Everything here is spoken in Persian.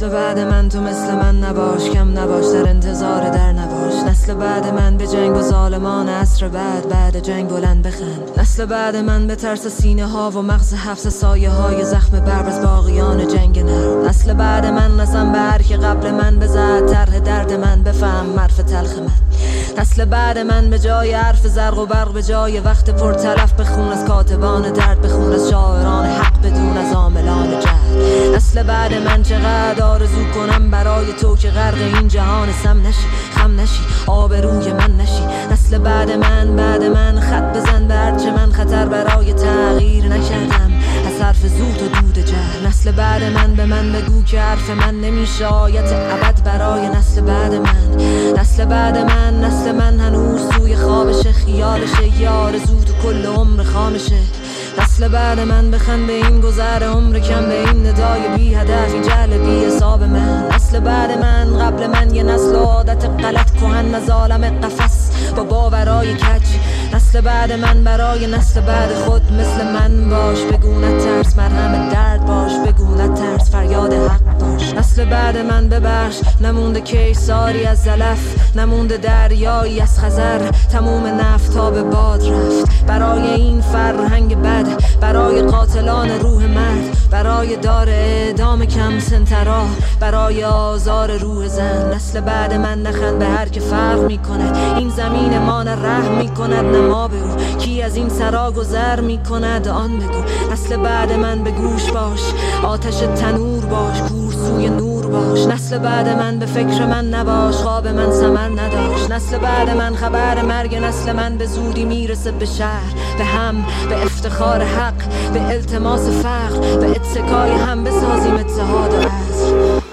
نسل بعد من تو مثل من نباش، کم نباش در انتظار در نباش. نسل بعد من به جنگ و ظالمان عصر بعد جنگ بلند بخند. نسل بعد من به ترس سینه ها و مغز حفظ سایه های زخم برق از باقیان جنگ نرم. نسل بعد من رسم به هر که قبل من بزد طرح درد من، بفهم حرف تلخ من. نسل بعد من به جای حرف زرق و برق، به جای وقت پر تلف بخون از کاتبان درد، بخون از شاعران حق بدون از عاملان جهل. نسل بعد من چقدر آرزو کنم برای تو که غرق این جهان سم نشی، خم نشی، آبروی من نشی. نسل بعد من خط بزن به هرچه من خطر برای تغییر نکردم از حرف زود و دود جهل. نسل بعد من به من بگو که حرف من نمیشه آیت ابد برای نسل بعد من. نسل بعد من هنوز توی خوابشه، خیالشه یه آرزو تو کل عمر خامشه. نسل بعد من بخند به این گذر عمر کم، به این ندای بی هدفی جهل بی حساب من. نسل بعد من قبل من یه نسل عادت غلط کهن از عالم قفس با باورای کج. نسل بعد من برای نسل بعد خود مثل من باش، بگو نترس، مرهم درد باش، بگو نترس، فریاد حق باش. نسل بعد من ببخش، نمونده کیساری از زلف، نمونده دریایی از خزر، تموم نفت به باد رفت. برای این فرهنگ بد، برای قاتلان روح مرد، برای دار اعدام کم سنترا، برای آزار روح زن. نسل بعد من نخند به هر که فرق میکند، این زمین ما نه رحم میکند نه ما به او. کی از این سرا گذر میکند آن بگو. نسل بعد من به گوش باش، آتش تنور باش، کور سوی نور باش. نسل بعد من به فکر من نباش، خواب من ثمر نداشت. نسل بعد من خبر مرگ نسل من به زودی میرسه به شهر، به هم، به افتخار حق، به التماس فقر، به اتکای هم بسازیم اتحاد و عصر.